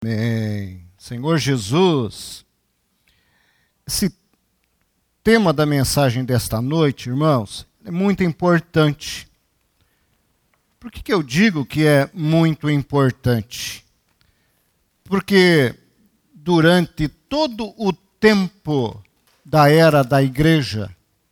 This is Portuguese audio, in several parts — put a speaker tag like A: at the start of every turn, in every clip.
A: Amém. Senhor Jesus, esse tema da mensagem desta noite, irmãos, é muito importante. Por que eu digo que é muito importante? Porque durante todo o tempo da era da igreja,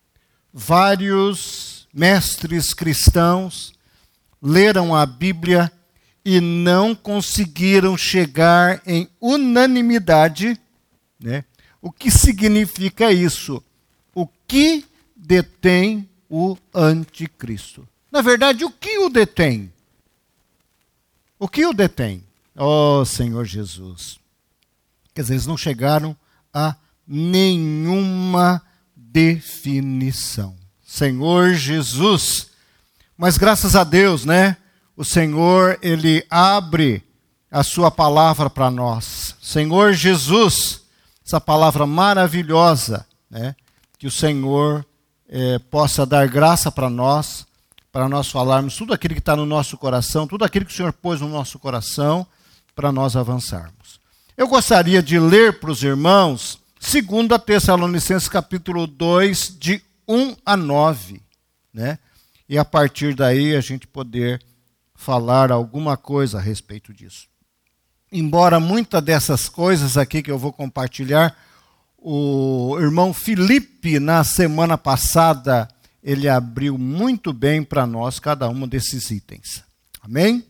A: vários mestres cristãos leram a Bíblia e não conseguiram chegar em unanimidade, né? O que significa isso? O que detém o anticristo? Na verdade, o que o detém? O que o detém? Oh, Senhor Jesus. Quer dizer, eles não chegaram a nenhuma definição. Senhor Jesus. Mas graças a Deus, né? O Senhor, Ele abre a sua palavra para nós. Senhor Jesus, essa palavra maravilhosa, né? Que o Senhor possa dar graça para nós falarmos tudo aquilo que está no nosso coração, tudo aquilo que o Senhor pôs no nosso coração, para nós avançarmos. Eu gostaria de ler para os irmãos 2 Tessalonicenses capítulo 2, de 1 a 9, né? E a partir daí a gente poder falar alguma coisa a respeito disso. Embora muitas dessas coisas aqui que eu vou compartilhar, o irmão Felipe, na semana passada, ele abriu muito bem para nós cada um desses itens. Amém?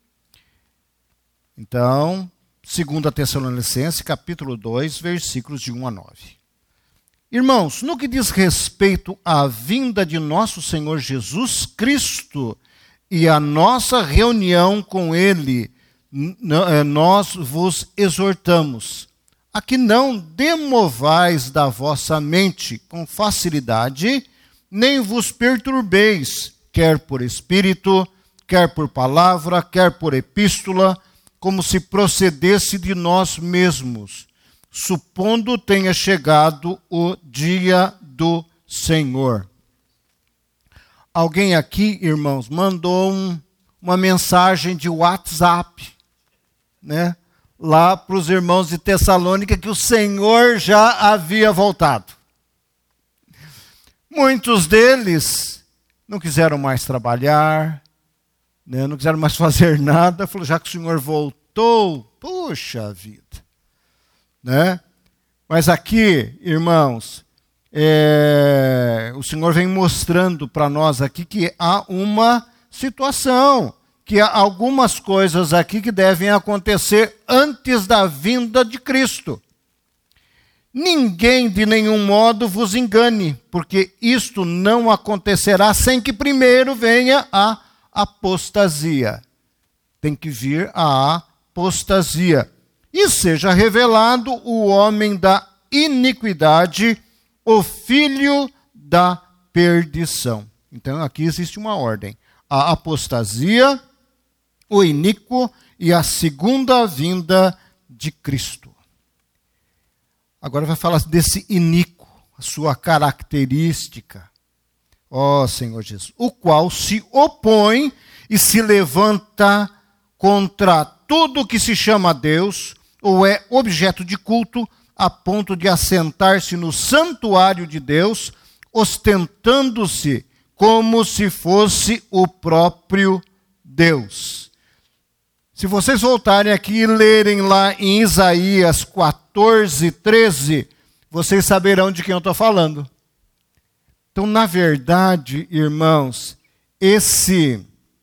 A: Então, 2 Tessalonicenses, capítulo 2, versículos de 1 a 9. Irmãos, no que diz respeito à vinda de nosso Senhor Jesus Cristo e a nossa reunião com Ele, nós vos exortamos a que não demovais da vossa mente com facilidade, nem vos perturbeis, quer por espírito, quer por palavra, quer por epístola, como se procedesse de nós mesmos, supondo tenha chegado o dia do Senhor. Alguém aqui, irmãos, mandou uma mensagem de WhatsApp, né? Lá para os irmãos de Tessalônica, que o Senhor já havia voltado. Muitos deles não quiseram mais trabalhar, né? Não quiseram mais fazer nada. Falou, já que o Senhor voltou, puxa vida. Né? Mas aqui, irmãos, o Senhor vem mostrando para nós aqui que há uma situação, que há algumas coisas aqui que devem acontecer antes da vinda de Cristo. Ninguém de nenhum modo vos engane, porque isto não acontecerá sem que primeiro venha a apostasia. Tem que vir a apostasia. E seja revelado o homem da iniquidade, o filho da perdição. Então aqui existe uma ordem. A apostasia, o iníquo e a segunda vinda de Cristo. Agora vai falar desse iníquo, a sua característica. Ó Senhor Jesus. O qual se opõe e se levanta contra tudo que se chama Deus, ou é objeto de culto, a ponto de assentar-se no santuário de Deus, ostentando-se como se fosse o próprio Deus. Se vocês voltarem aqui e lerem lá em Isaías 14, 13, vocês saberão de quem eu estou falando. Então, na verdade, irmãos, esse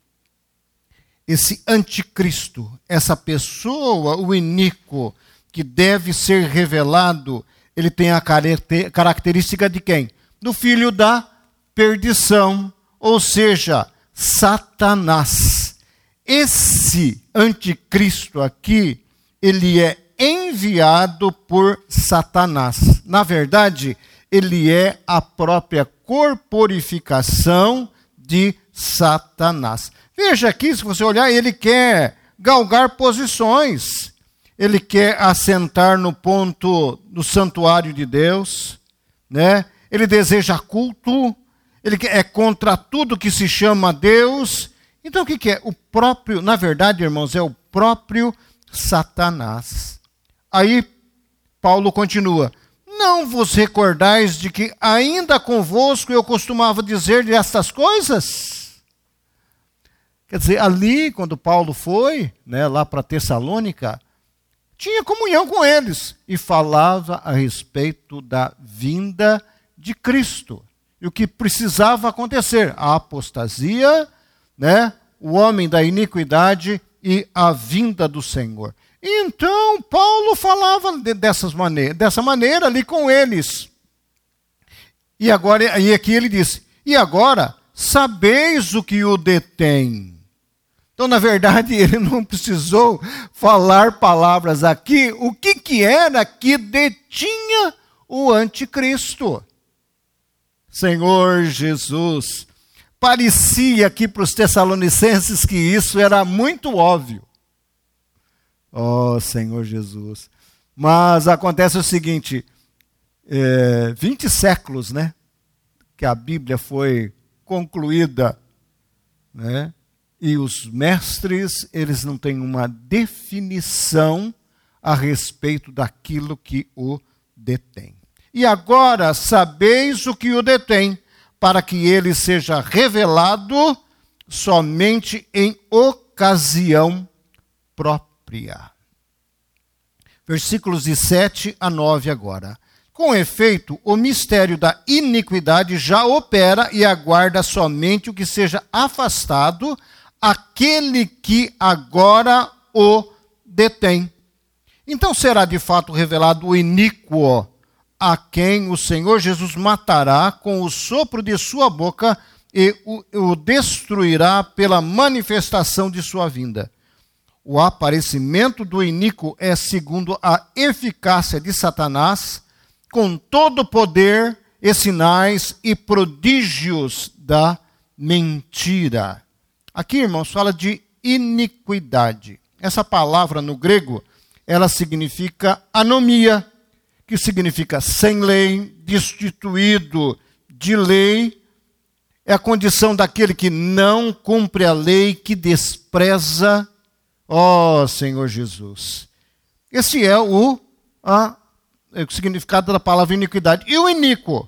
A: anticristo, essa pessoa, o iníquo, que deve ser revelado, ele tem a característica de quem? Do filho da perdição, ou seja, Satanás. Esse anticristo aqui, ele é enviado por Satanás. Na verdade, ele é a própria corporificação de Satanás. Veja aqui, se você olhar, ele quer galgar posições. Ele quer assentar no ponto do santuário de Deus, né? Ele deseja culto, ele é contra tudo que se chama Deus. Então o que é? O próprio, na verdade, irmãos, é o próprio Satanás. Aí Paulo continua: não vos recordais de que ainda convosco eu costumava dizer estas coisas? Quer dizer, ali, quando Paulo foi, lá para Tessalônica, tinha comunhão com eles e falava a respeito da vinda de Cristo. E o que precisava acontecer? A apostasia, o homem da iniquidade e a vinda do Senhor. Então, Paulo falava dessa maneira ali com eles. E aqui ele disse: e agora sabeis o que o detém. Então, na verdade, ele não precisou falar palavras aqui. O que era que detinha o anticristo? Senhor Jesus. Parecia aqui para os tessalonicenses que isso era muito óbvio. Oh, Senhor Jesus. Mas acontece o seguinte, 20 séculos, que a Bíblia foi concluída, e os mestres, eles não têm uma definição a respeito daquilo que o detém. E agora sabeis o que o detém, para que ele seja revelado somente em ocasião própria. Versículos de 7 a 9 agora. Com efeito, o mistério da iniquidade já opera e aguarda somente o que seja afastado, aquele que agora o detém. Então será de fato revelado o iníquo, a quem o Senhor Jesus matará com o sopro de sua boca e o destruirá pela manifestação de sua vinda. O aparecimento do iníquo é segundo a eficácia de Satanás, com todo o poder e sinais e prodígios da mentira. Aqui, irmãos, fala de iniquidade. Essa palavra no grego, ela significa anomia, que significa sem lei, destituído de lei. É a condição daquele que não cumpre a lei, que despreza. Ó Senhor Jesus. Esse é o significado da palavra iniquidade. E o iníquo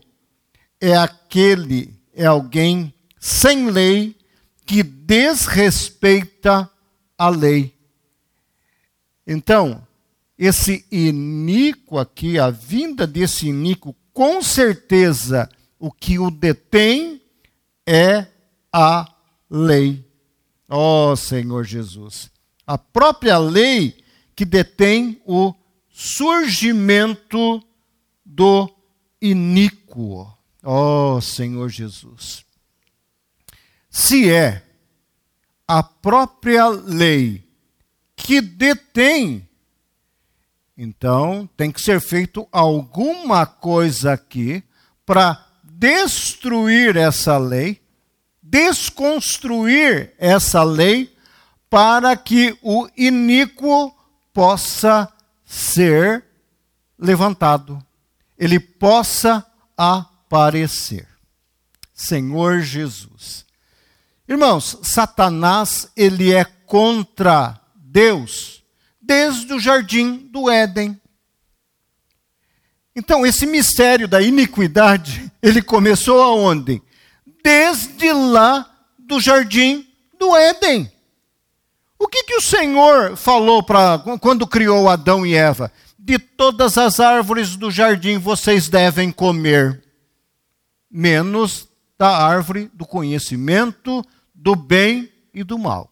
A: é alguém sem lei, que desrespeita a lei. Então, esse iníquo aqui, a vinda desse iníquo, com certeza, o que o detém é a lei. Ó Senhor Jesus. A própria lei que detém o surgimento do iníquo. Ó Senhor Jesus. Se é a própria lei que detém, então tem que ser feito alguma coisa aqui para destruir essa lei, desconstruir essa lei, para que o iníquo possa ser levantado, ele possa aparecer. Senhor Jesus. Irmãos, Satanás, ele é contra Deus desde o jardim do Éden. Então, esse mistério da iniquidade, ele começou aonde? Desde lá do jardim do Éden. O que o Senhor falou quando criou Adão e Eva? De todas as árvores do jardim vocês devem comer, menos da árvore do conhecimento do bem e do mal.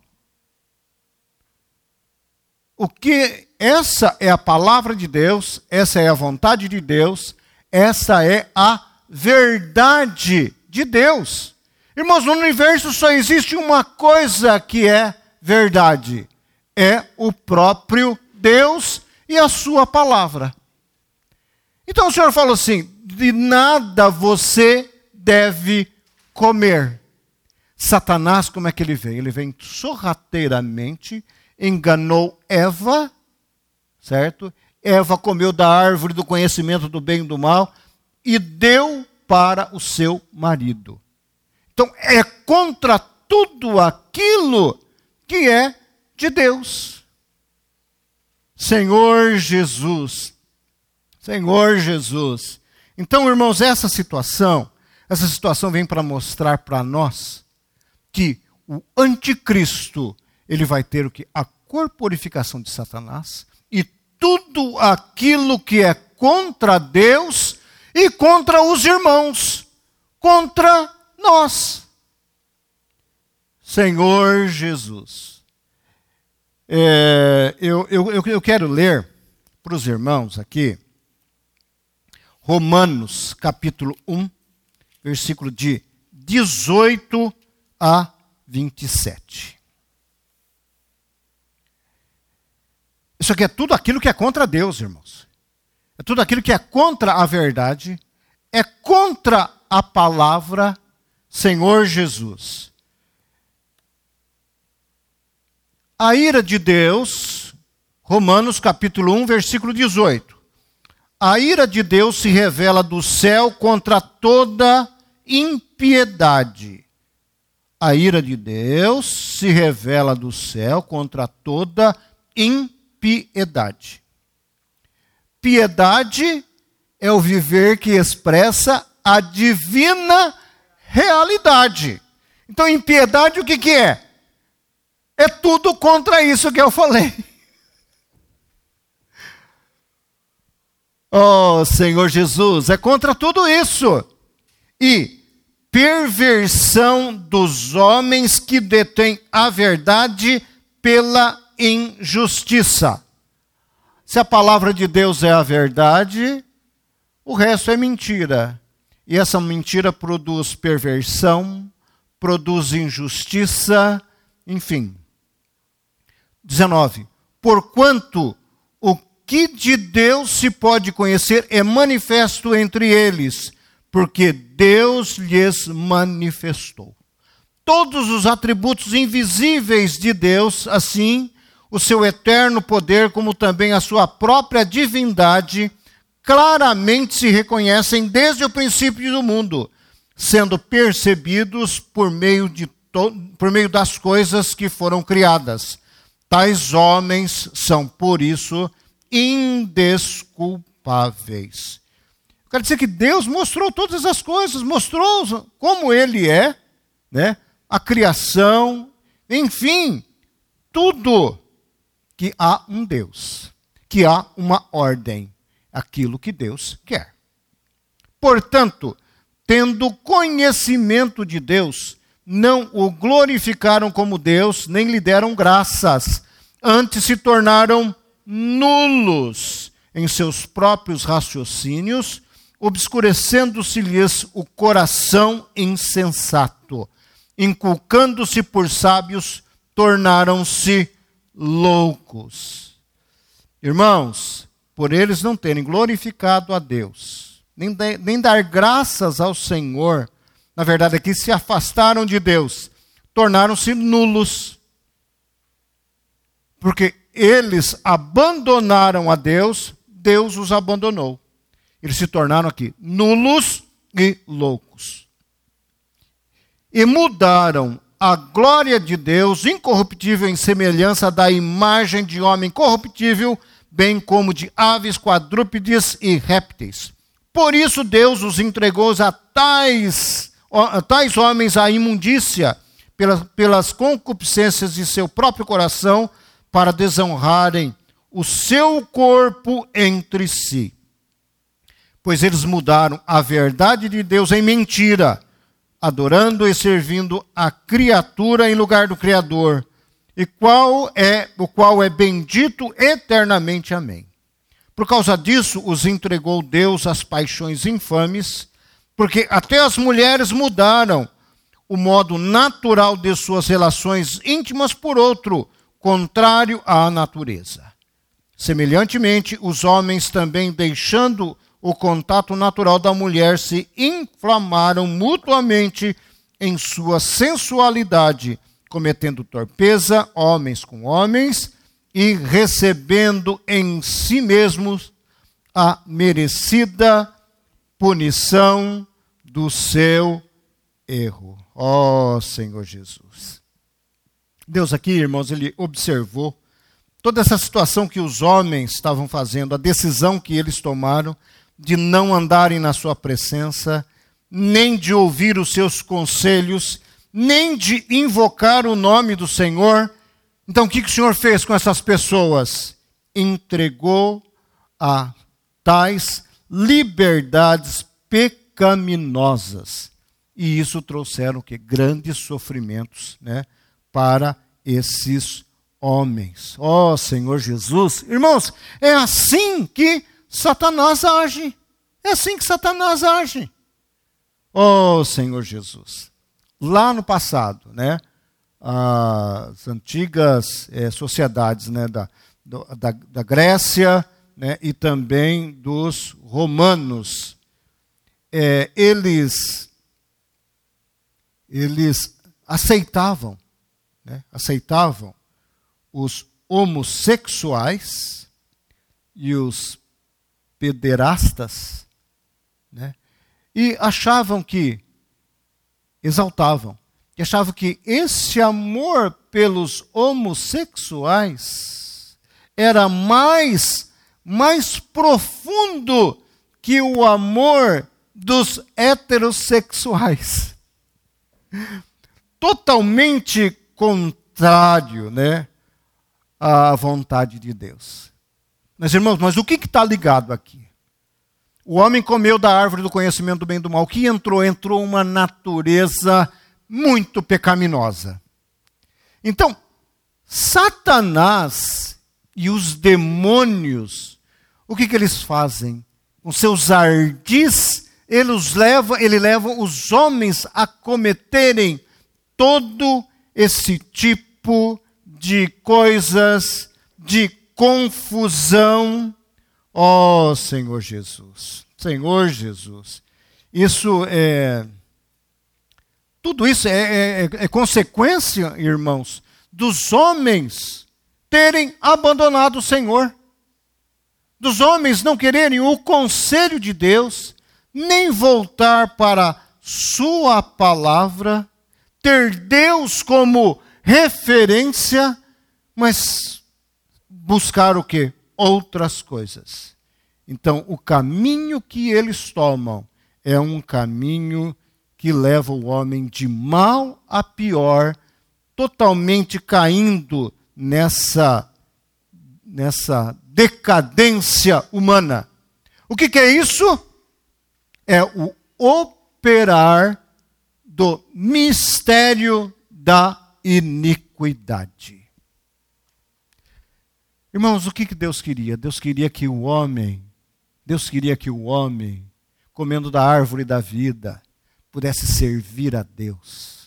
A: Essa é a palavra de Deus, essa é a vontade de Deus, essa é a verdade de Deus. Irmãos, no universo só existe uma coisa que é verdade, é o próprio Deus e a sua palavra. Então o Senhor falou assim: de nada você deve comer. Satanás, como é que ele vem? Ele vem sorrateiramente, enganou Eva, certo? Eva comeu da árvore do conhecimento do bem e do mal e deu para o seu marido. Então é contra tudo aquilo que é de Deus. Senhor Jesus. Senhor Jesus. Então, irmãos, essa situação vem para mostrar para nós que o anticristo, ele vai ter o que? A corporificação de Satanás e tudo aquilo que é contra Deus e contra os irmãos, contra nós. Senhor Jesus. Eu quero ler para os irmãos aqui Romanos capítulo 1, versículo de 18 a 27. Isso aqui é tudo aquilo que é contra Deus, irmãos. É tudo aquilo que é contra a verdade, é contra a palavra Senhor Jesus. A ira de Deus, Romanos capítulo 1, versículo 18. A ira de Deus se revela do céu contra toda impiedade. A ira de Deus se revela do céu contra toda impiedade. Piedade é o viver que expressa a divina realidade. Então, impiedade o que é? É tudo contra isso que eu falei. Oh, Senhor Jesus, é contra tudo isso. E perversão dos homens que detêm a verdade pela injustiça. Se a palavra de Deus é a verdade, o resto é mentira. E essa mentira produz perversão, produz injustiça, enfim. 19. Porquanto o que de Deus se pode conhecer é manifesto entre eles, porque Deus lhes manifestou. Todos os atributos invisíveis de Deus, assim, o seu eterno poder, como também a sua própria divindade, claramente se reconhecem desde o princípio do mundo, sendo percebidos por meio das coisas que foram criadas. Tais homens são, por isso, indesculpáveis. Quer dizer que Deus mostrou todas as coisas, mostrou como Ele é, né? A criação, enfim, tudo que há um Deus, que há uma ordem, aquilo que Deus quer. Portanto, tendo conhecimento de Deus, não o glorificaram como Deus, nem lhe deram graças, antes se tornaram nulos em seus próprios raciocínios, obscurecendo-se-lhes o coração insensato. Inculcando-se por sábios, tornaram-se loucos. Irmãos, por eles não terem glorificado a Deus, nem dar graças ao Senhor, na verdade é que se afastaram de Deus, tornaram-se nulos. Porque eles abandonaram a Deus, Deus os abandonou. Eles se tornaram aqui nulos e loucos. E mudaram a glória de Deus, incorruptível em semelhança da imagem de homem corruptível, bem como de aves, quadrúpedes e répteis. Por isso Deus os entregou a tais homens à imundícia, pelas concupiscências de seu próprio coração, para desonrarem o seu corpo entre si. Pois eles mudaram a verdade de Deus em mentira, adorando e servindo a criatura em lugar do Criador, o qual é bendito eternamente. Amém. Por causa disso, os entregou Deus às paixões infames, porque até as mulheres mudaram o modo natural de suas relações íntimas por outro, contrário à natureza. Semelhantemente, os homens também, deixando o contato natural da mulher, se inflamaram mutuamente em sua sensualidade, cometendo torpeza, homens com homens, e recebendo em si mesmos a merecida punição do seu erro. Ó Senhor Jesus. Deus aqui, irmãos, ele observou toda essa situação que os homens estavam fazendo, a decisão que eles tomaram de não andarem na sua presença, nem de ouvir os seus conselhos, nem de invocar o nome do Senhor. Então, o que o Senhor fez com essas pessoas? Entregou a tais liberdades pecaminosas. E isso trouxeram o quê? Grandes sofrimentos, né, para esses homens. Ó Senhor Jesus. Irmãos, é assim que Satanás age. É assim que Satanás age. Ó Senhor Jesus. Lá no passado, né, as antigas sociedades, né, da Grécia, né, e também dos romanos, eles aceitavam, né, aceitavam os homossexuais e os pederastas, né, e exaltavam, e achavam que esse amor pelos homossexuais era mais profundo que o amor dos heterossexuais. Totalmente contrário, né, à vontade de Deus. Mas, irmãos, o que está ligado aqui? O homem comeu da árvore do conhecimento do bem e do mal. O que entrou? Entrou uma natureza muito pecaminosa. Então, Satanás e os demônios, o que eles fazem? Com seus ardis, ele leva os homens a cometerem todo esse tipo de coisas, de confusão. Ó Senhor Jesus, Senhor Jesus, tudo isso é consequência, irmãos, dos homens terem abandonado o Senhor, dos homens não quererem o conselho de Deus, nem voltar para sua palavra, ter Deus como referência, mas buscar o quê? Outras coisas. Então, o caminho que eles tomam é um caminho que leva o homem de mal a pior, totalmente caindo nessa decadência humana. O que é isso? É o operar do mistério da iniquidade. Irmãos, o que Deus queria? Deus queria que o homem, comendo da árvore da vida, pudesse servir a Deus.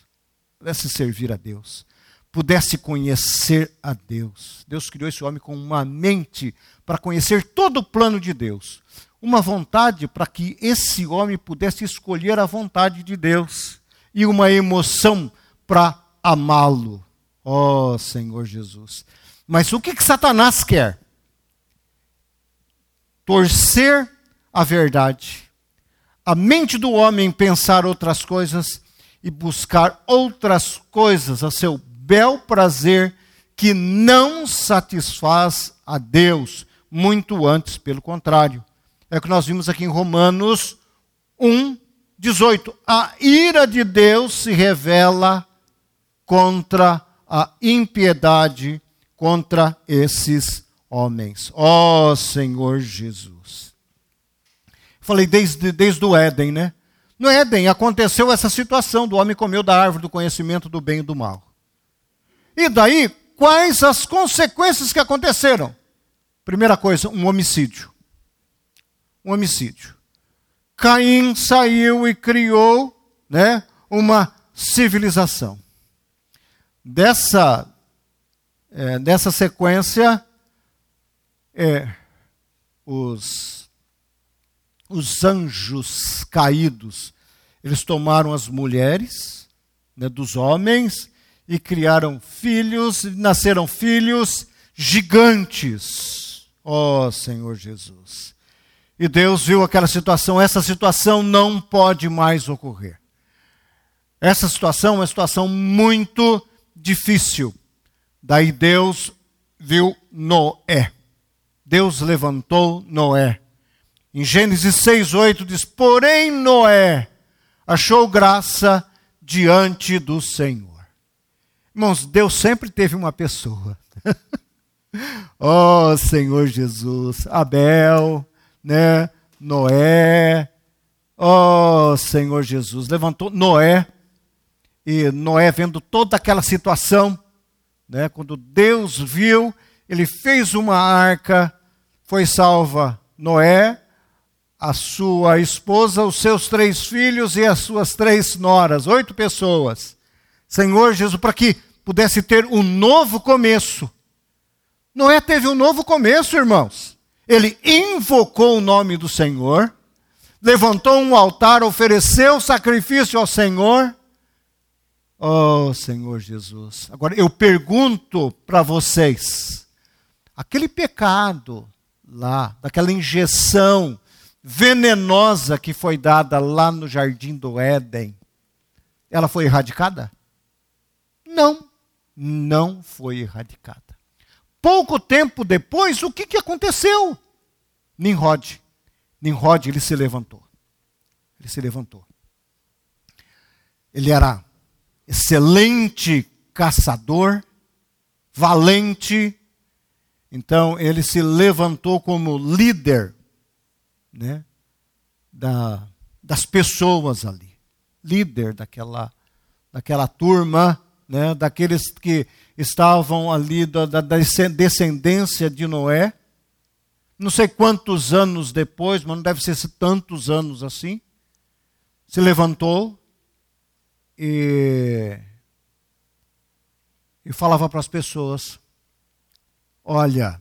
A: Pudesse conhecer a Deus. Deus criou esse homem com uma mente para conhecer todo o plano de Deus. Uma vontade para que esse homem pudesse escolher a vontade de Deus. E uma emoção para amá-lo. Ó Senhor Jesus. Mas o que Satanás quer? Torcer a verdade. A mente do homem pensar outras coisas e buscar outras coisas a seu bel prazer, que não satisfaz a Deus, muito antes, pelo contrário. É o que nós vimos aqui em Romanos 1:18. A ira de Deus se revela contra a impiedade, contra esses homens. Ó Senhor Jesus. Falei desde o Éden, né? No Éden aconteceu essa situação do homem comeu da árvore do conhecimento do bem e do mal. E daí, quais as consequências que aconteceram? Primeira coisa, um homicídio. Um homicídio. Caim saiu e criou, né, uma civilização. Dessa sequência, os anjos caídos, eles tomaram as mulheres, né, dos homens e criaram filhos, nasceram filhos gigantes. Ó Senhor Jesus. E Deus viu aquela situação, essa situação não pode mais ocorrer. Essa situação é uma situação muito difícil. Daí Deus viu Noé. Deus levantou Noé. Em Gênesis 6:8 diz: porém Noé achou graça diante do Senhor. Irmãos, Deus sempre teve uma pessoa. Oh, Senhor Jesus, Abel, né? Noé, oh, Senhor Jesus, levantou Noé, e Noé vendo toda aquela situação, né? Quando Deus viu, ele fez uma arca, foi salva Noé, a sua esposa, os seus 3 filhos e as suas 3 noras, 8 pessoas. Senhor Jesus, para que pudesse ter um novo começo. Noé teve um novo começo, irmãos. Ele invocou o nome do Senhor, levantou um altar, ofereceu sacrifício ao Senhor. Oh, Senhor Jesus. Agora, eu pergunto para vocês, aquele pecado lá, daquela injeção venenosa que foi dada lá no Jardim do Éden, ela foi erradicada? Não, não foi erradicada. Pouco tempo depois, o que aconteceu? Nimrod, ele se levantou. Ele se levantou. Ele era excelente caçador, valente. Então, ele se levantou como líder, né, das pessoas ali. Líder daquela turma, né, daqueles que estavam ali da descendência de Noé. Não sei quantos anos depois, mas não deve ser tantos anos assim. Se levantou e falava para as pessoas: olha,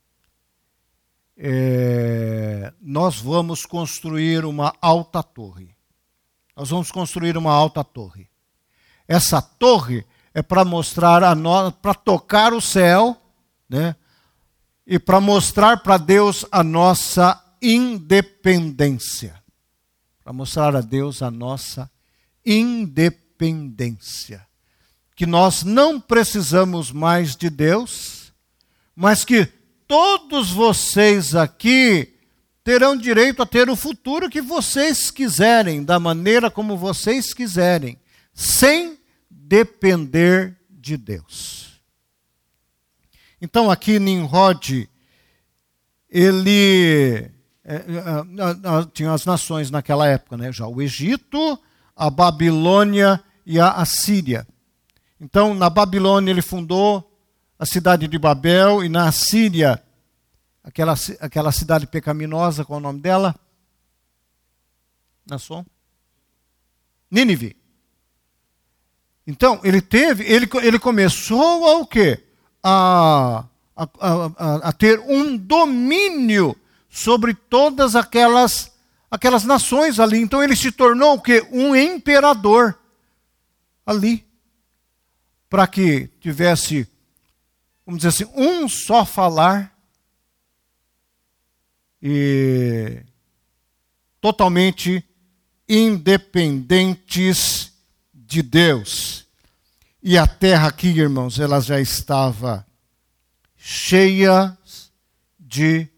A: nós vamos construir uma alta torre. Nós vamos construir uma alta torre. Essa torre é para mostrar para tocar o céu, né? E para mostrar para Deus a nossa independência. Para mostrar a Deus a nossa independência. Que nós não precisamos mais de Deus, mas que todos vocês aqui terão direito a ter o futuro que vocês quiserem, da maneira como vocês quiserem, sem depender de Deus. Então aqui Nimrod, ele tinha as nações naquela época, né? Já o Egito, a Babilônia e a Assíria. Então na Babilônia ele fundou a cidade de Babel, e na Assíria, aquela cidade pecaminosa, qual é o nome dela? Nação? Nínive. Então, ele começou a o quê? A ter um domínio sobre todas aquelas nações ali. Então, ele se tornou o quê? Um imperador ali. Para que tivesse, vamos dizer assim, um só falar e totalmente independentes de Deus. E a terra aqui, irmãos, ela já estava cheia de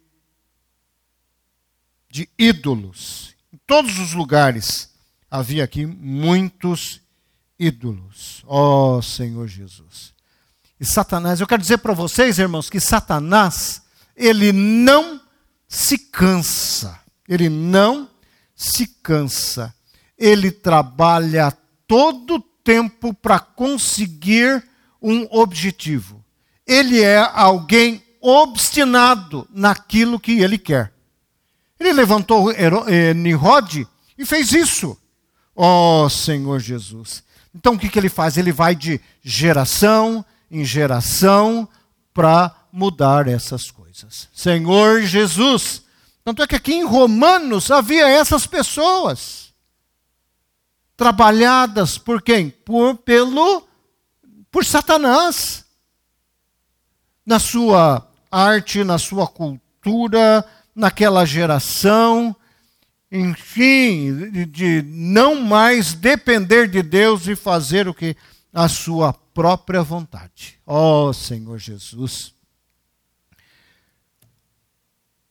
A: ídolos. Em todos os lugares havia aqui muitos ídolos. Ó Senhor Jesus. E Satanás, eu quero dizer para vocês, irmãos, que Satanás, ele não se cansa. Ele não se cansa. Ele trabalha todo o tempo para conseguir um objetivo. Ele é alguém obstinado naquilo que ele quer. Ele levantou Nimrod e fez isso. Ó Senhor Jesus. Então o que ele faz? Ele vai de geração em geração para mudar essas coisas. Senhor Jesus. Tanto é que aqui em Romanos havia essas pessoas. Trabalhadas por quem? Por Satanás. Na sua arte, na sua cultura, naquela geração, enfim, de não mais depender de Deus e fazer o que? A sua própria vontade. Ó Senhor Jesus.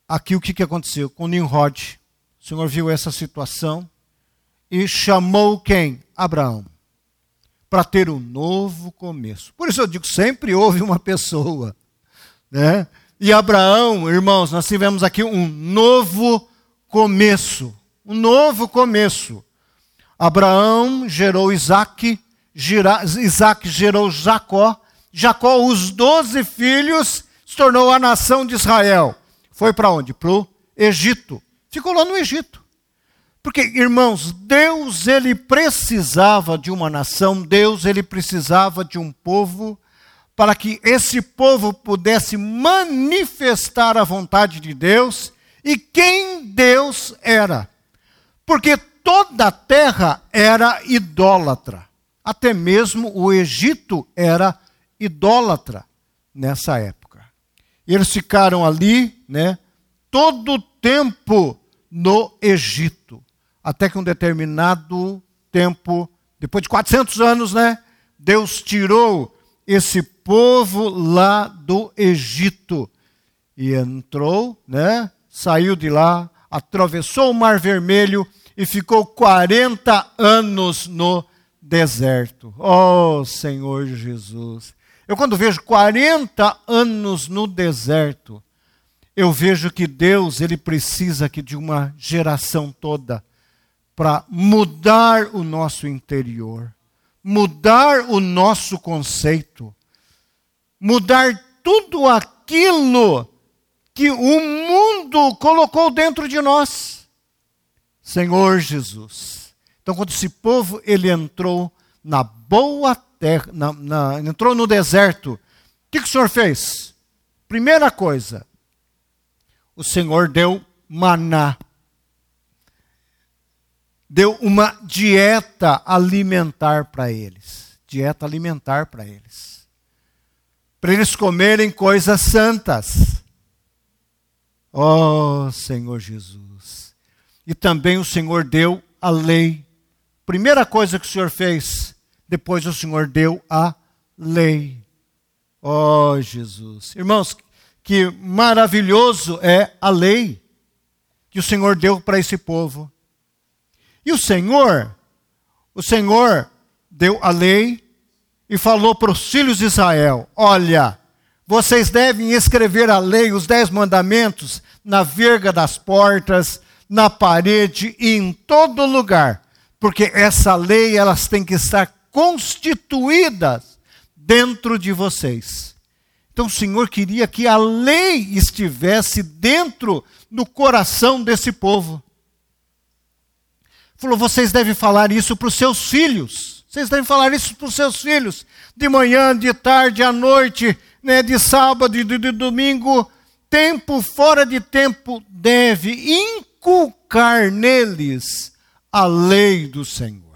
A: aqui o que aconteceu com Nimrod. O Senhor viu essa situação e chamou quem? Abraão, para ter um novo começo. Por isso eu digo, sempre houve uma pessoa, né? E Abraão, irmãos, nós tivemos aqui um novo começo. Um novo começo. Abraão gerou Isaac, Isaac gerou Jacó. Jacó, os 12 filhos, se tornou a nação de Israel. Foi para onde? Para o Egito. Ficou lá no Egito. Porque, irmãos, Deus, ele precisava de uma nação, Deus, ele precisava de um povo, para que esse povo pudesse manifestar a vontade de Deus e quem Deus era. Porque toda a terra era idólatra. Até mesmo o Egito era idólatra nessa época. E eles ficaram ali, né, todo o tempo no Egito. Até que um determinado tempo, depois de 400 anos, né, Deus tirou esse povo lá do Egito. E entrou, né, saiu de lá, atravessou o Mar Vermelho e ficou 40 anos no deserto. Oh, Senhor Jesus! Eu quando vejo 40 anos no deserto, eu vejo que Deus, ele precisa aqui de uma geração toda para mudar o nosso interior, mudar o nosso conceito, mudar tudo aquilo que o mundo colocou dentro de nós. Senhor Jesus. Então, quando esse povo ele entrou na boa terra, entrou no deserto, o que o Senhor fez? Primeira coisa, o Senhor deu maná. Deu uma dieta alimentar para eles. Dieta alimentar para eles. Para eles comerem coisas santas. Oh, Senhor Jesus. E também o Senhor deu a lei. Primeira coisa que o Senhor fez, depois o Senhor deu a lei. Oh, Jesus. Irmãos, que maravilhoso é a lei que o Senhor deu para esse povo. E o Senhor deu a lei e falou para os filhos de Israel, olha, vocês devem escrever a lei, os 10 mandamentos, na verga das portas, na parede e em todo lugar. Porque essa lei, elas têm que estar constituídas dentro de vocês. Então o Senhor queria que a lei estivesse dentro do coração desse povo. Falou, vocês devem falar isso para os seus filhos. Vocês devem falar isso para os seus filhos. De manhã, de tarde, à noite, né, de sábado e de domingo. Tempo fora de tempo deve inculcar neles a lei do Senhor.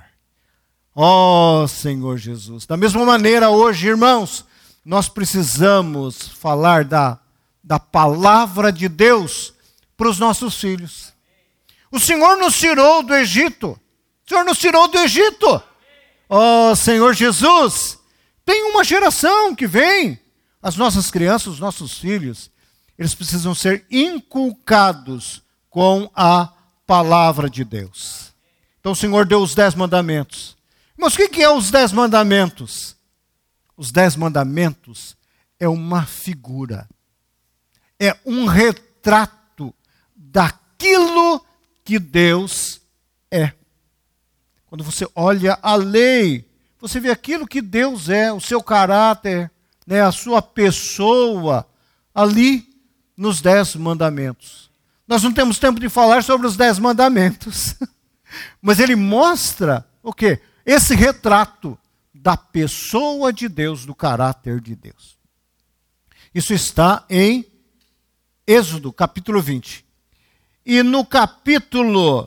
A: Ó Senhor Jesus. Da mesma maneira hoje, irmãos, nós precisamos falar da palavra de Deus para os nossos filhos. O Senhor nos tirou do Egito. O Senhor nos tirou do Egito. Oh, Senhor Jesus, tem uma geração que vem. As nossas crianças, os nossos filhos, eles precisam ser inculcados com a palavra de Deus. Então o Senhor deu os 10 mandamentos. Mas o que é os 10 mandamentos? Os 10 mandamentos é uma figura. É um retrato daquilo que Deus é. Quando você olha a lei, você vê aquilo que Deus é, o seu caráter, né, a sua pessoa, ali nos 10 mandamentos. Nós não temos tempo de falar sobre os 10 mandamentos, mas ele mostra o quê? Esse retrato da pessoa de Deus, do caráter de Deus. Isso está em Êxodo, capítulo 20. E no capítulo...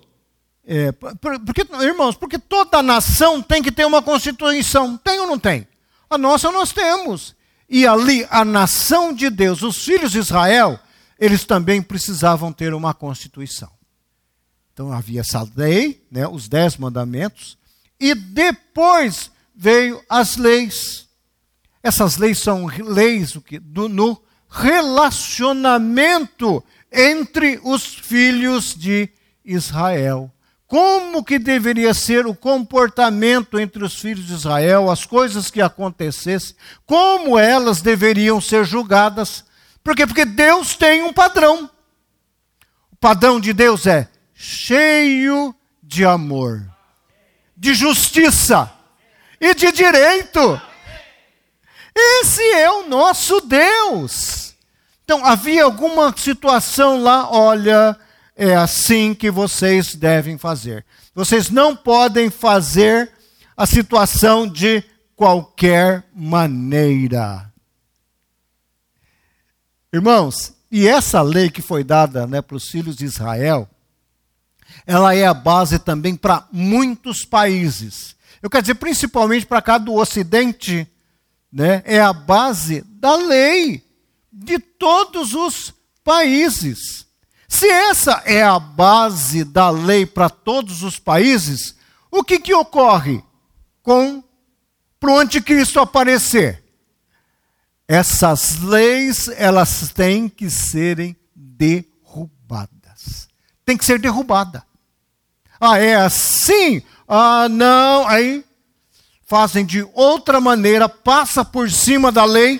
A: irmãos, porque toda nação tem que ter uma constituição. Tem ou não tem? A nossa nós temos. E ali, a nação de Deus, os filhos de Israel, eles também precisavam ter uma constituição. Então havia essa lei, né, os 10 mandamentos, e depois veio as leis. Essas leis são leis no relacionamento entre os filhos de Israel. Como que deveria ser o comportamento entre os filhos de Israel, as coisas que acontecessem, como elas deveriam ser julgadas. Por quê? Porque Deus tem um padrão. O padrão de Deus é cheio de amor, de justiça e de direito. Esse é o nosso Deus. Então, havia alguma situação lá, olha, é assim que vocês devem fazer. Vocês não podem fazer a situação de qualquer maneira. Irmãos, e essa lei que foi dada, né, para os filhos de Israel, ela é a base também para muitos países. Eu quero dizer, principalmente para cá do Ocidente, né, é a base da lei de todos os países. Se essa é a base da lei para todos os países, o que ocorre para o anticristo aparecer? Essas leis, elas têm que serem derrubadas. Tem que ser derrubada. Ah, é assim? Ah, não. Aí fazem de outra maneira, passa por cima da lei.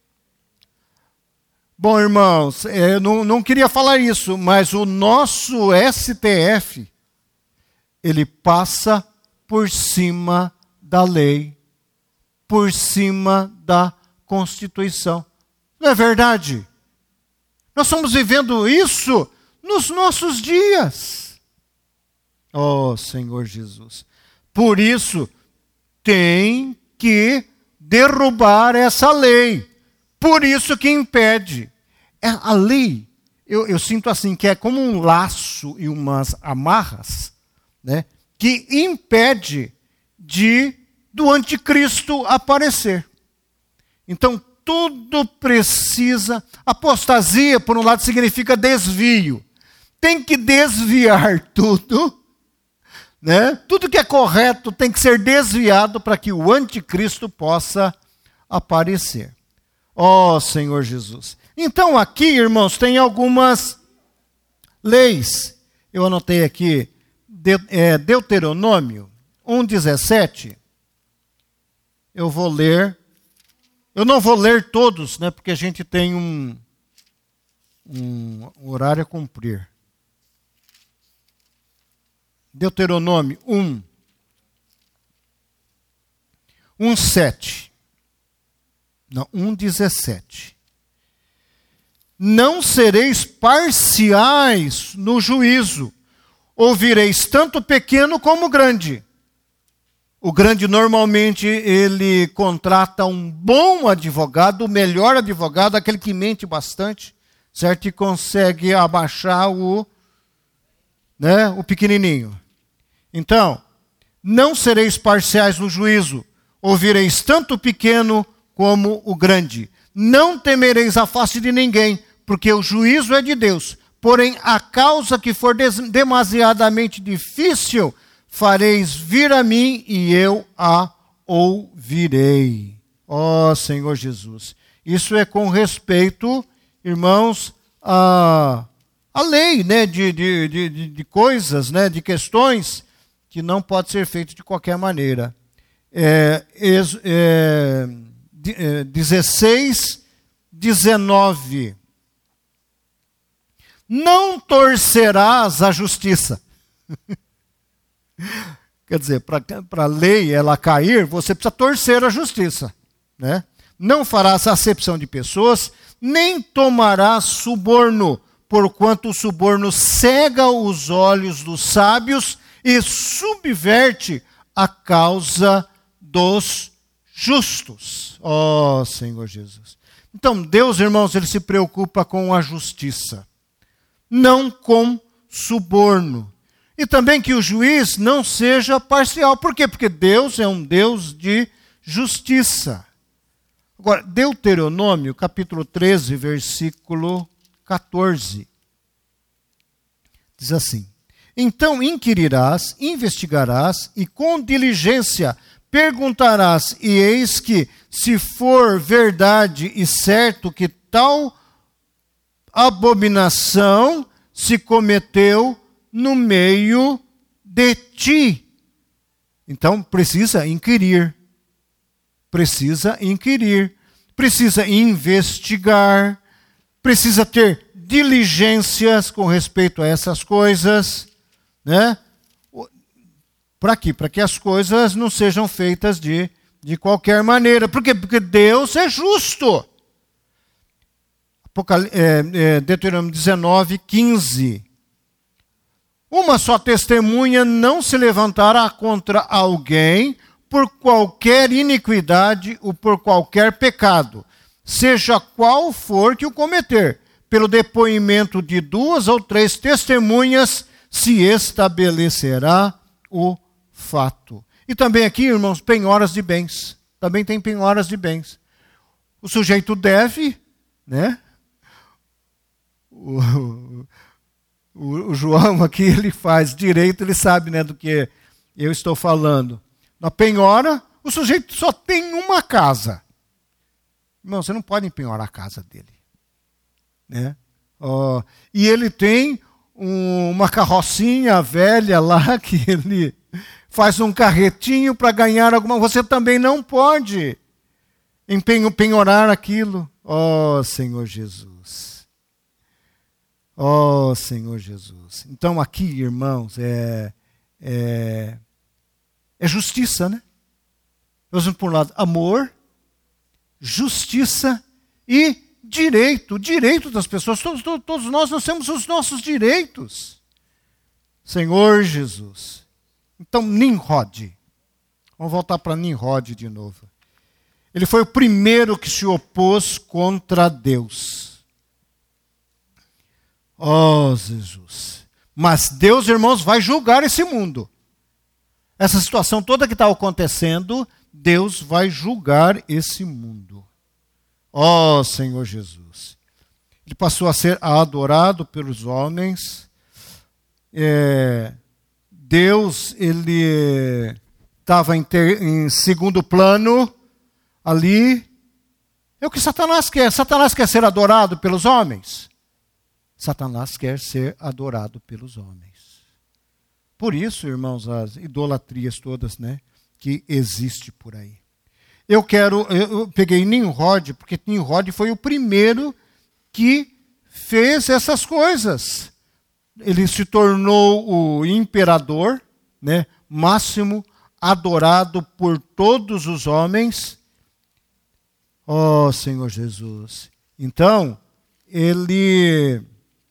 A: Bom, irmãos, eu não queria falar isso, mas o nosso STF, ele passa por cima da lei, por cima da Constituição. Não é verdade? Nós estamos vivendo isso nos nossos dias. Oh, Senhor Jesus. Por isso, tem que derrubar essa lei. Por isso que impede. A lei, eu sinto assim, que é como um laço e umas amarras, né, que impede do anticristo aparecer. Então, tudo precisa... Apostasia, por um lado, significa desvio. Tem que desviar tudo, né? Tudo que é correto tem que ser desviado para que o anticristo possa aparecer. Ó Senhor Jesus. Então aqui, irmãos, tem algumas leis. Eu anotei aqui, Deuteronômio 1:17. Eu vou ler. Eu não vou ler todos, né, porque a gente tem um horário a cumprir. Deuteronômio 1:7. Não, 1:17. Não sereis parciais no juízo, ouvireis tanto o pequeno como o grande. O grande, normalmente, ele contrata um bom advogado, o melhor advogado, aquele que mente bastante, certo? E consegue abaixar o pequenininho. Então, não sereis parciais no juízo, ouvireis tanto o pequeno como o grande. Não temereis a face de ninguém, porque o juízo é de Deus. Porém, a causa que for demasiadamente difícil, fareis vir a mim e eu a ouvirei. Ó Senhor Jesus. Isso é com respeito, irmãos, à lei, né, de coisas, né, de questões que não pode ser feito de qualquer maneira. 16:19. Não torcerás a justiça. Quer dizer, para a lei ela cair, você precisa torcer a justiça, né? Não farás acepção de pessoas, nem tomarás suborno, porquanto o suborno cega os olhos dos sábios e subverte a causa dos justos. Ó Senhor Jesus. Então, Deus, irmãos, ele se preocupa com a justiça, não com suborno. E também que o juiz não seja parcial. Por quê? Porque Deus é um Deus de justiça. Agora, Deuteronômio, capítulo 13, versículo 14. Diz assim: então inquirirás, investigarás e com diligência perguntarás, e eis que, se for verdade e certo que tal abominação se cometeu no meio de ti. Então, precisa inquirir, precisa investigar, precisa ter diligências com respeito a essas coisas, né? Para quê? Para que as coisas não sejam feitas de qualquer maneira. Por quê? Porque Deus é justo. Deuteronômio 19, 15. Uma só testemunha não se levantará contra alguém por qualquer iniquidade ou por qualquer pecado, seja qual for que o cometer. Pelo depoimento de 2 ou 3 testemunhas se estabelecerá o fato. E também aqui, irmãos, penhoras de bens. Também tem penhoras de bens. O sujeito deve, né? O João aqui, ele faz direito, ele sabe, né, do que eu estou falando. Na penhora, o sujeito só tem uma casa. Irmão, você não pode penhorar a casa dele. Né? E ele tem uma carrocinha velha lá, que ele faz um carretinho para ganhar alguma... Você também não pode penhorar aquilo. Ó Senhor Jesus. Ó Senhor Jesus. Então aqui, irmãos, é justiça, né? Nós vamos por um lado, amor, justiça e direito das pessoas. Todos nós temos os nossos direitos. Senhor Jesus. Então, Nimrod. Vamos voltar para Nimrod de novo. Ele foi o primeiro que se opôs contra Deus. Oh, Jesus. Mas Deus, irmãos, vai julgar esse mundo. Essa situação toda que está acontecendo, Deus vai julgar esse mundo. Oh, Senhor Jesus. Ele passou a ser adorado pelos homens. Deus, ele estava em segundo plano ali. É o que Satanás quer. Satanás quer ser adorado pelos homens. Satanás quer ser adorado pelos homens. Por isso, irmãos, as idolatrias todas, né, que existem por aí. Eu peguei Nimrod, porque Nimrod foi o primeiro que fez essas coisas. Ele se tornou o imperador, né, máximo, adorado por todos os homens. Oh, Senhor Jesus. Então, ele...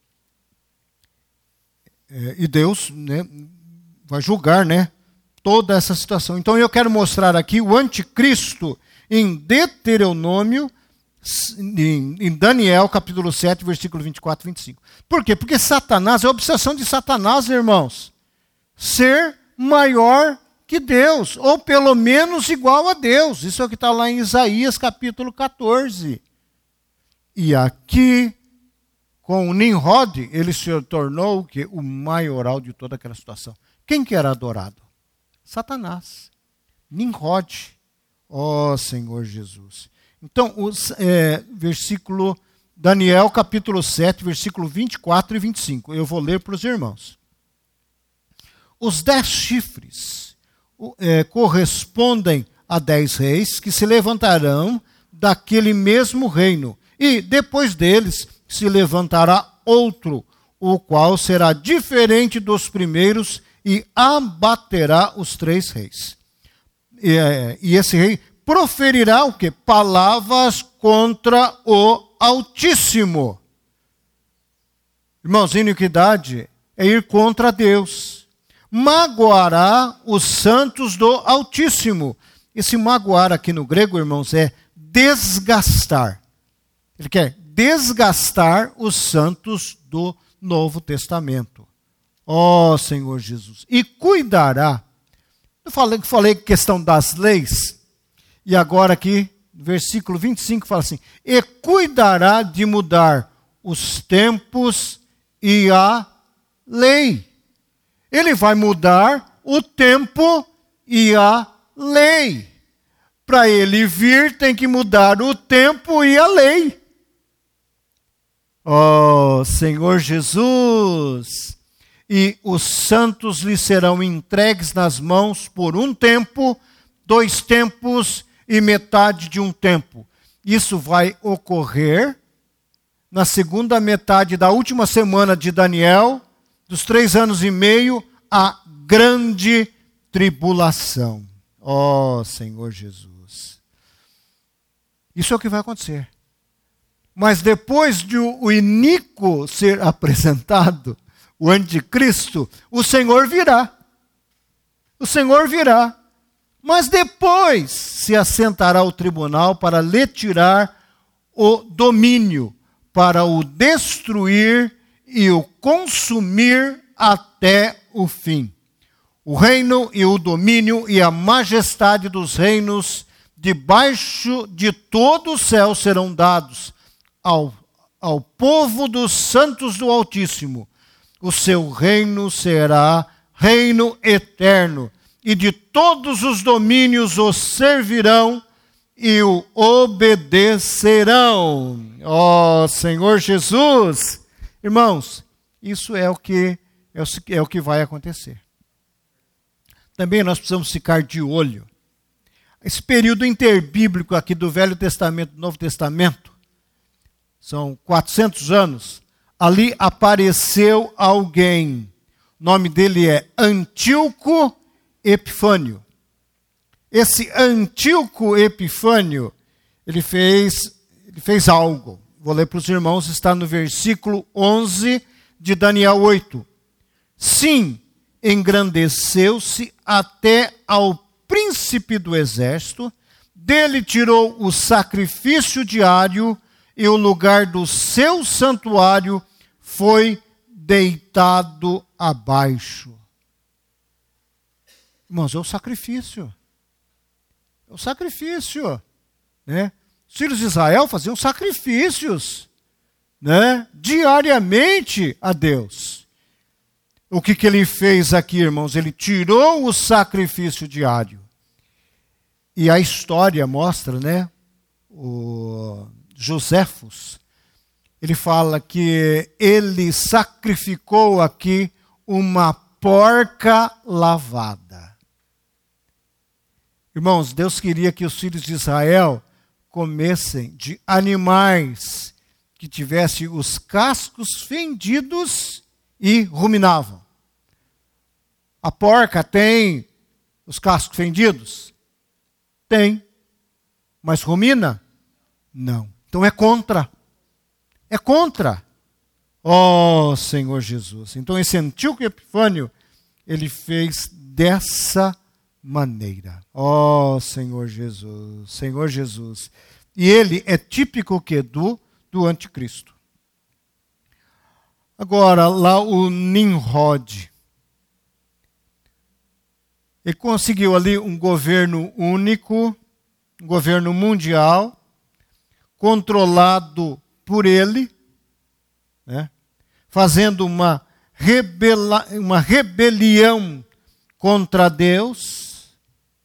A: e Deus, né, vai julgar, né, toda essa situação. Então eu quero mostrar aqui o anticristo em Deuteronômio, em Daniel, capítulo 7, versículo 24 e 25. Por quê? Porque Satanás, é a obsessão de Satanás, irmãos, ser maior que Deus, ou pelo menos igual a Deus. Isso é o que está lá em Isaías, capítulo 14. E aqui, com o Nimrod, ele se tornou o maioral de toda aquela situação. Quem que era adorado? Satanás. Nimrod. Ó Senhor Jesus. Então, versículo Daniel, capítulo 7, versículo 24 e 25. Eu vou ler para os irmãos. Os 10 chifres correspondem a 10 reis que se levantarão daquele mesmo reino. E depois deles se levantará outro, o qual será diferente dos primeiros e abaterá os 3 reis. E esse rei proferirá o quê? Palavras contra o Altíssimo. Irmãos, iniquidade é ir contra Deus. Magoará os santos do Altíssimo. Esse magoar aqui no grego, irmãos, é desgastar. Ele quer desgastar os santos do Novo Testamento. Ó Senhor Jesus. E cuidará. Eu falei questão das leis. E agora aqui, versículo 25, fala assim. E cuidará de mudar os tempos e a lei. Ele vai mudar o tempo e a lei. Para ele vir, tem que mudar o tempo e a lei. Ó Senhor Jesus! E os santos lhe serão entregues nas mãos por 1 tempo, 2 tempos e metade de 1 tempo. Isso vai ocorrer na segunda metade da última semana de Daniel, dos 3 anos e meio, a grande tribulação. Ó Senhor Jesus! Isso é o que vai acontecer. Mas depois de o iníquo ser apresentado, o anticristo, o Senhor virá. O Senhor virá. Mas depois se assentará o tribunal para lhe tirar o domínio, para o destruir e o consumir até o fim. O reino e o domínio e a majestade dos reinos debaixo de todo o céu serão dados ao povo dos santos do Altíssimo. O seu reino será reino eterno, e de todos os domínios o servirão e o obedecerão. Ó Senhor Jesus! Irmãos, isso é o que vai acontecer. Também nós precisamos ficar de olho. Esse período interbíblico aqui do Velho Testamento e do Novo Testamento, são 400 anos, ali apareceu alguém. O nome dele é Antíoco Epifânio. Esse Antíoco Epifânio, ele fez algo. Vou ler para os irmãos, está no versículo 11 de Daniel 8. Sim, engrandeceu-se até ao príncipe do exército, dele tirou o sacrifício diário e o lugar do seu santuário foi deitado abaixo. Irmãos, é o sacrifício. É o sacrifício. Né? Os filhos de Israel faziam sacrifícios, né? Diariamente a Deus. O que ele fez aqui, irmãos? Ele tirou o sacrifício diário. E a história mostra, né? O Joséfos, ele fala que ele sacrificou aqui uma porca lavada. Irmãos, Deus queria que os filhos de Israel comessem de animais que tivessem os cascos fendidos e ruminavam. A porca tem os cascos fendidos? Tem. Mas rumina? Não. Então é contra. É contra. Ó Senhor Jesus. Então esse Antíoco Epifânio, ele fez dessa maneira. Ó Senhor Jesus. Senhor Jesus. E ele é típico o quê? Do anticristo. Agora, lá o Nimrod. Ele conseguiu ali um governo único, um governo mundial, controlado por ele, né? Fazendo uma rebelião contra Deus.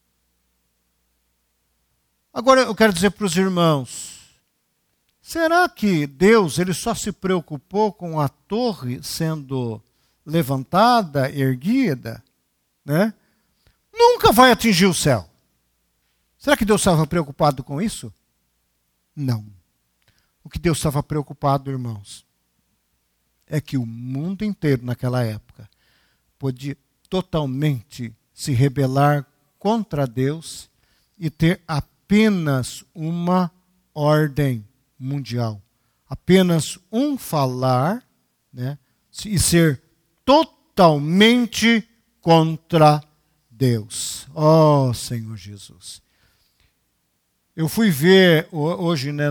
A: Agora eu quero dizer para os irmãos, será que Deus ele só se preocupou com a torre sendo levantada, erguida, né? Nunca vai atingir o céu. Será que Deus estava preocupado com isso? Não. O que Deus estava preocupado, irmãos, é que o mundo inteiro naquela época podia totalmente se rebelar contra Deus e ter apenas uma ordem mundial. Apenas um falar, né, e ser totalmente contra Deus. Ó Senhor Jesus. Eu fui ver hoje, né,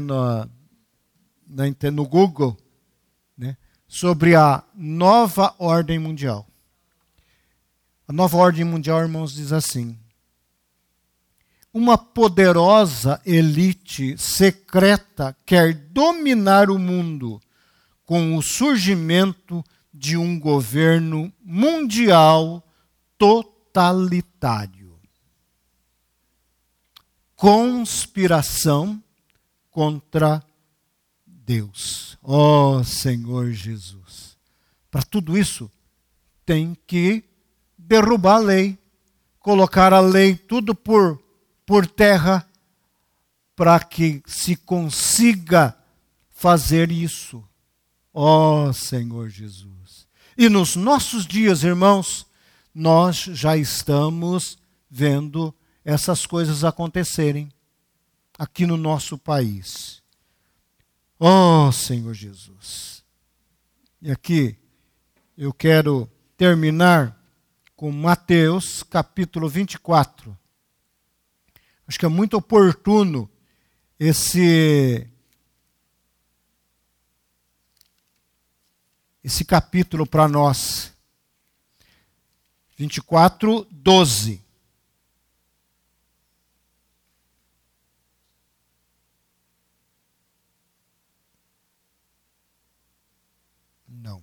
A: no Google, né, sobre a nova ordem mundial. A nova ordem mundial, irmãos, diz assim: uma poderosa elite secreta quer dominar o mundo com o surgimento de um governo mundial totalitário. Conspiração contra Deus. Ó Senhor Jesus. Para tudo isso, tem que derrubar a lei, colocar a lei tudo por terra, para que se consiga fazer isso. Ó Senhor Jesus. E nos nossos dias, irmãos, nós já estamos vendo essas coisas acontecerem aqui no nosso país. Ó Senhor Jesus. E aqui eu quero terminar com Mateus capítulo 24. Acho que é muito oportuno esse capítulo para nós. 24, 12. Não.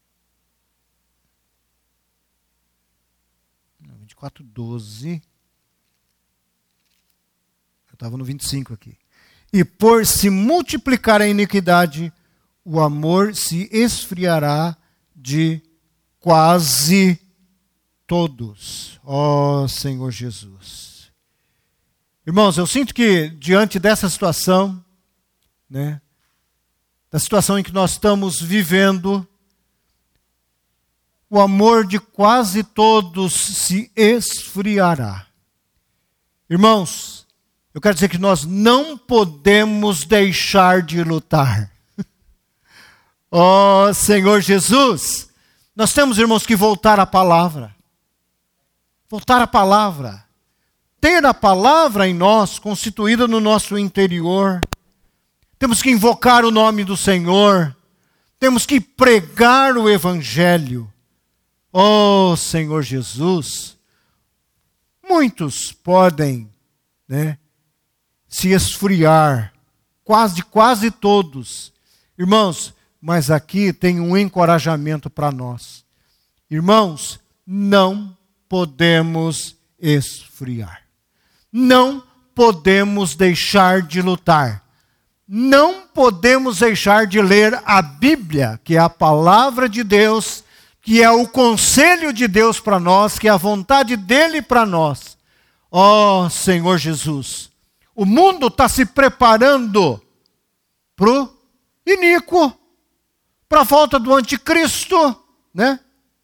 A: 24, 12. Eu estava no 25 aqui. E por se multiplicar a iniquidade, o amor se esfriará de quase todos. Ó Senhor Jesus. Irmãos, eu sinto que diante dessa situação, né, da situação em que nós estamos vivendo, o amor de quase todos se esfriará. Irmãos, eu quero dizer que nós não podemos deixar de lutar. Ó Senhor Jesus, nós temos, irmãos, que voltar à palavra. Voltar à palavra. Ter a palavra em nós, constituída no nosso interior. Temos que invocar o nome do Senhor. Temos que pregar o Evangelho. Ó Senhor Jesus, muitos podem, né, se esfriar, quase todos. Irmãos, mas aqui tem um encorajamento para nós. Irmãos, não podemos esfriar. Não podemos deixar de lutar. Não podemos deixar de ler a Bíblia, que é a palavra de Deus, que é o conselho de Deus para nós, que é a vontade dele para nós. Ó Senhor Jesus, o mundo está se preparando para o iníquo, para a volta do anticristo, né?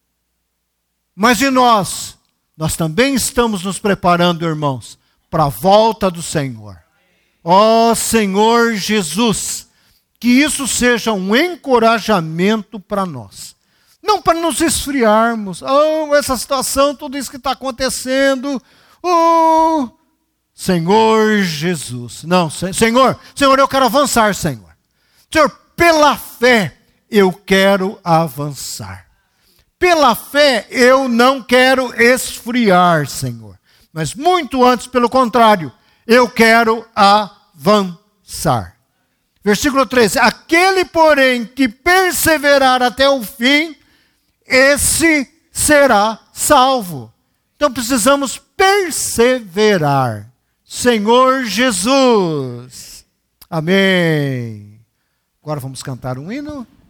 A: Mas e nós? Nós também estamos nos preparando, irmãos, para a volta do Senhor. Ó Senhor Jesus, que isso seja um encorajamento para nós. Não para nos esfriarmos. Oh, essa situação, tudo isso que está acontecendo. Oh, Senhor Jesus. Não, Senhor, eu quero avançar, Senhor. Senhor, pela fé, eu quero avançar. Pela fé, eu não quero esfriar, Senhor. Mas muito antes, pelo contrário, eu quero avançar. Versículo 13. Aquele, porém, que perseverar até o fim, esse será salvo. Então precisamos perseverar. Senhor Jesus. Amém. Agora vamos cantar um hino.